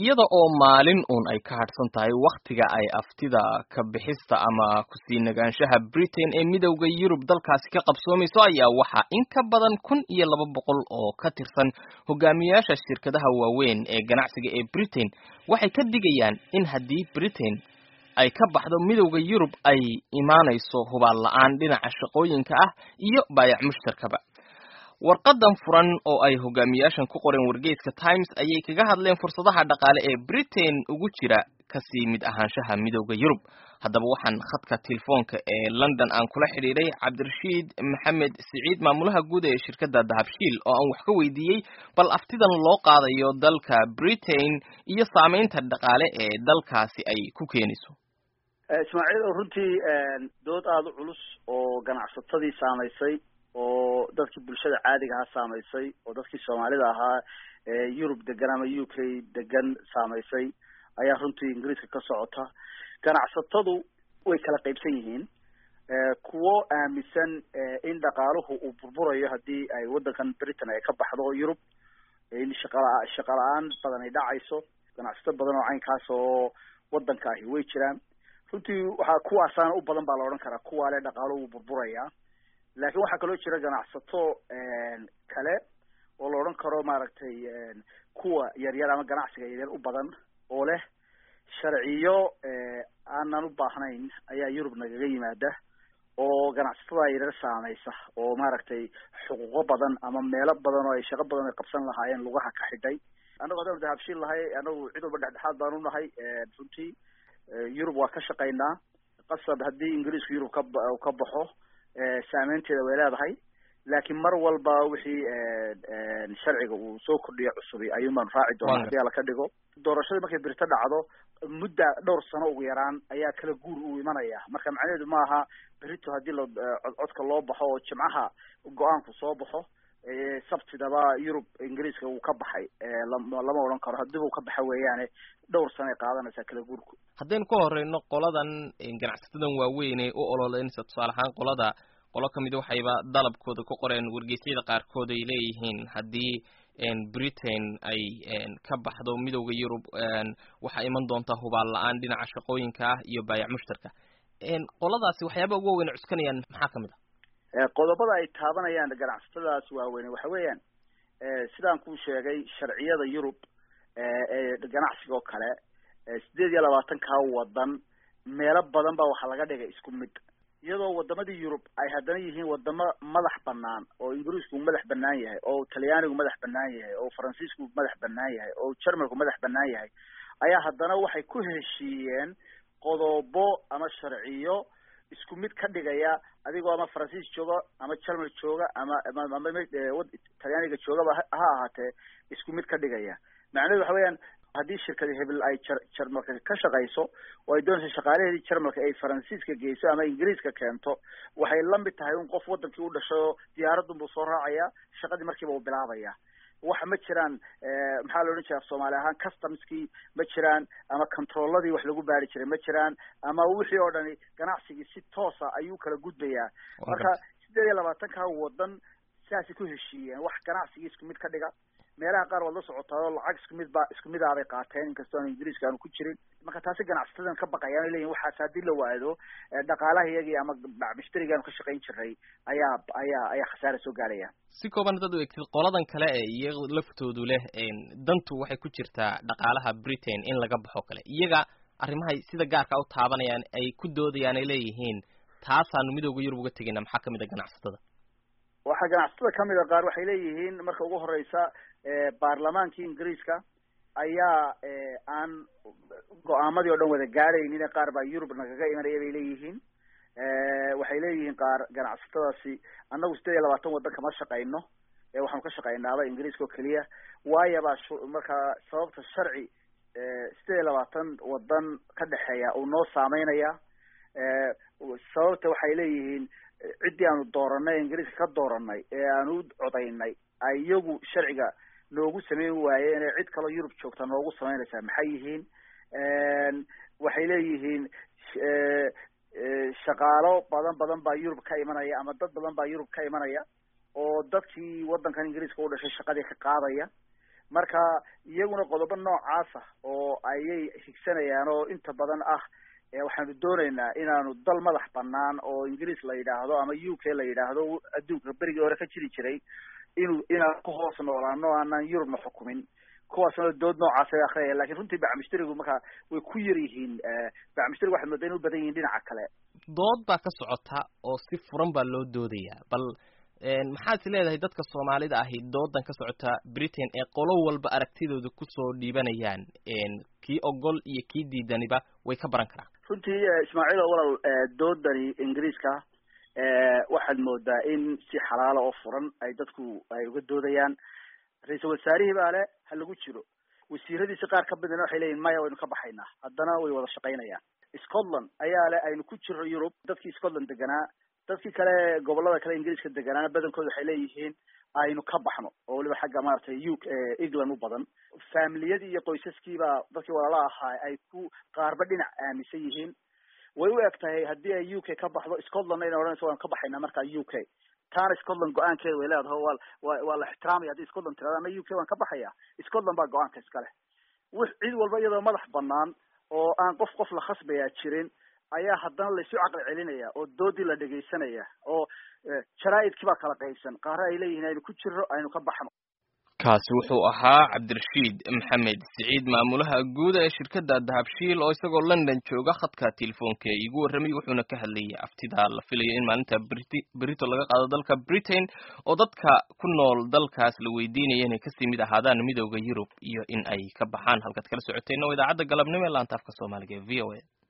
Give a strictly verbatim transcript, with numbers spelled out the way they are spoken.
iyada oo maalin uun ay ka hadhsan tahay wakhtiga ay aftida ka bixista ama ku sii nagaanshaha Britain ee midowda Yurub dalkaasi ka qabsoomayso ayaa waxaa in ka badan kun iyo laba boqol oo ka tirsan hogaamiyayaasha shirkadaha waaweyn ee ganacsiga ee Britain waxay ka digayaan in haddii Britain ay ka baxdo midowda Yurub ay imaanayso hubaal la'aan dhinaca shaqooyinka ah iyo baayac mushtarkaba. warqadan furan oo ay hogaamiyaashan ku qoreen wargeyska Times ayay kaga hadleen fursadaha dhaqaale ee Britain ugu jira kasii mid ahaanshaha midowda Yurub. haddaba waxaan khadka telefoonka ee London aan kula xiriiray Cabdirashiid Maxamed Siciid maamulaha guud ee shirkadda Dahabshiil oo aan wax ka weydiiyey bal aftidan loo qaadayo dalka Britain iyo saameynta dhaqaale ee dalkaasi ay ku keenayso. Ismaaciil runtii dood aad u culus oo ganacsatadii saameysay oo dadkii bulshada caadiga ah saameysay oo dadkii Soomaalida ahaa ee Yurub degan ama U K degan saameysay ayaa runtii Ingiriiska ka socota. ganacsatadu way kala qaybsan yihiin kuwo aaminsan in dhaqaaluhu uu burburayo haddii ay wadankan Britain ay ka baxdo Yurub, in shaqala shaqalaan badan ay dhacayso. ganacsato badan oo caynkaas oo wadanka ahi way jiraan. runtii waxa kuwaasaan u badan baa la oran karaa kuwa leh dhaqaaluhu burburaya. laakiin waxaa kaloo jira ganacsato kale oo la oran karo maaragtay kuwa yar yar ama ganacsiga yar u badan oo leh sharciyo aanan u baahnayn ayaa Yurub nagaga yimaada oo ganacsatada yar saameysa oo maaragtay xuquuqo badan ama meelo badan oo ay shaqo badan ay qabsan lahaayeen lugaha ka xidhay. anagu hadaan Dahabshiil lahay anagu cid walba dhexdhexaad baan u nahay. runtii Yurub waa ka shaqaynaa qasab haddii Ingiriisku Yurub ka ka baxo saameynteeda way leedahay, laakiin mar walba wixii sharciga uu soo kordhiyo cusub ayuu man raaci doonaa haddii la ka dhigo. doorashada markay Britain dhacdo muddo dhowr sano ugu yaraan ayaa kala guur u imanaya. marka macnaheedu ma aha Britain haddii la codka loo baxo oo jimcaha go'aanku soo baxo sabtidaba Yurub Ingiriiska uu ka baxay lama oran karo haddii uu ka baxo weeyaane dhowr sano ay qaadanaysaa kala guurku. haddaynu ka horeyno qoladan ganacsatadan waaweyn ee u ololeynaysa tusaale ahaan qolada qolo kamid waxayba dalabkooda ku qoreen wargeysyada qaarkood ay leeyihiin haddii Britain ay ka baxdo midowda Yurub waxa iman doonta hubaal la'aan dhinaca shaqooyinka ah iyo baayac mushtarka. qoladaasi waxyaaba ugu weyn cuskanayaan maxaa kamid ah qodobada ay taabanayaan ganacsatadaas waaweyn waxa weeyaan sidaan ku sheegay sharciyada Yurub ee ganacsiga oo kale sideed iyo labaatan ka wadan meelo badan baa waxa laga dhigay isku mid, iyadoo wadamadii Yurub ay haddana yihiin wadamo madax banaan oo Ingiriisku madax banaan yahay oo Talyaanigu madax banaan yahay oo Faransiisku madax banaan yahay oo Jarmalku madax banaan yahay ayaa haddana waxay ku heshiiyeen qodobo ama sharciyo isku mid ka dhigaya adigoo ama Faransiis jooga ama Jarmal jooga ama ama Talyaaniga jooga ha ahaatee isku mid ka dhigaya. macnaheedu waxa weeyaan haddii shirkada hebel ay Jarmalka ka shaqayso oo ay doonayso shaqaalaheedii Jarmalka ay Faransiiska geyso ama Ingiriiska keento waxay la mid tahay in qof wadankii u dhashay diyaaraddu buu soo raacaya shaqadii markiiba uu bilaabaya. waxa ma jiraan maxaa la oran jiray Soomaali ahaan customskii ma jiraan ama controlladii wax lagu baari jiray ma jiraan ama wixii oo dhani ganacsigii si toos ah ayuu kala gudbayaa. marka sideed iyo labaatan ka wadan sidaas ku heshiiyeen wax ganacsigii isku mid ka dhiga. meelaha qaar wada socotaa oo lacag isku mid ba isku mid ah ay qaateen inkastoo aan Ingiriiska aanu ku jirin. marka taasi ganacsatada ka baqayaan leeyihiin waxa haddii la waado dhaqaalaha iyagii ama bacbishtarigan ka shaqayn jiray ayaa ayaa ayaa khasaare soo gaaraya. si kooban dad u eegtid qoladan kale ee iyaga laftoodu leh dantu waxay ku jirtaa dhaqaalaha Britain in laga baxo kale iyaga arrimaha sida gaarka u taabanayaan ay ku doodayaan ay leeyihiin taasaanu midowga Yurub uga tagayna maxaa kamid ah ganacsatada. waxa ganacsatada kamid ah qaar waxay leeyihiin marka ugu horeysa baarlamaankii Ingiriiska ayaa aan go'aamadii oo dhan wada gaaraynin qaar baa Yurub nagaga imanaya bay leeyihiin. waxay leeyihiin qaar ganacsatadaasi annagu sideed iyo labaatan wadan kama shaqayno waxaan ka shaqaynaaba Ingiriiska oo kaliya waayo baa marka sababta sharci sideed iyo labaatan wadan ka dhaxeeya uu noo saameynaya. sababta waxay leeyihiin ciddii aanu dooranay Ingiriiska ka dooranay ee aanu codaynay ay iyagu sharciga noogu sameyn waayeen inay cid kale Yurub joogta noogu sameynaysaa maxay yihiin. waxay leeyihiin shaqaalo badan badan baa Yurub ka imanaya ama dad badan baa Yurub ka imanaya oo dadkii wadankan Ingiriiska u dhashay shaqadii ka qaadaya. marka iyaguna qodobo noocaas ah oo ayay higsanayaan oo inta badan ah waxaanu doonaynaa inaanu dal madax banaan oo ingiriis la yidhaahdo ama u k la yidhaahdo adduunka berigii hore ka jiri jiray inuu inaan ku hoos noolaano aanaan yurubna xukumin kuwaasna dood noocaas ay akhriyayaan lakin runtii bacmishterigu marka way ku yar yihiin bacmishterigu waxaad moodaa inay u badan yihiin dhinaca kale dood baa ka socota oo si furan baa loo doodayaa bal maxaad is leedahay dadka soomaalida ahi doodan ka socota britain ee qolo walba aragtidooda kusoo dhiibanayaan kii ogol iyo kii diidaniba way ka baran karaan runtii ismaaciil walaal doodani ingiriiska waxaad moodaa in si xalaala oo furan ay dadku ay uga doodayaan ra-iisul wasaarihii baa le ha lagu jiro wasiiradiisi qaar ka midana waxay leeyihin maya waynu ka baxaynaa haddana way wada shaqaynayaan scotland ayaa le aynu ku jiro yurub dadkii scotland deganaa dadkii kale gobolada kale ingiriiska deganaana badankooda waxay leeyihiin aynu ka baxno oo waliba xagga maaragtay u k england u badan familiyadii iyo qoysaskiibaa dadkii walaala ahaa ay ku qaarba dhinac aaminsan yihiin way u eg tahay haddii ay u k ka baxdo scotlandna inay odhanayso waan ka baxaynaa marka u k taana scotland go-aankeeda way leedahay waa wa waa la ixtiraamaya haddii scotland tirada ana u k waan ka baxaya scotland baa go-aanka iska leh w cid walba iyadoo madax banaan oo aan qof qof la khasbayaa jirin ayaa haddana laysu caqli celinaya oo doodii la dhegaysanaya oo jaraa'idkii baa kala qaybsan qaara ay leeyihiin aynu ku jirro aynu ka baxno kaasi wuxuu ahaa cabdirashiid maxamed siciid maamulaha guud ee shirkadda dahabshiil oo isagoo london jooga khadka telefoonka igu warramay wuxuuna ka hadlayay aftida la filayo in maalinta berito laga qaado dalka britain oo dadka ku nool dalkaas la weydiinaya inay kasii mid ahaadaan midowda yurub iyo in ay ka baxaan halkaad kala socoteen oo idaacadda galabnimo ee laanta afka soomaaliga ee v o a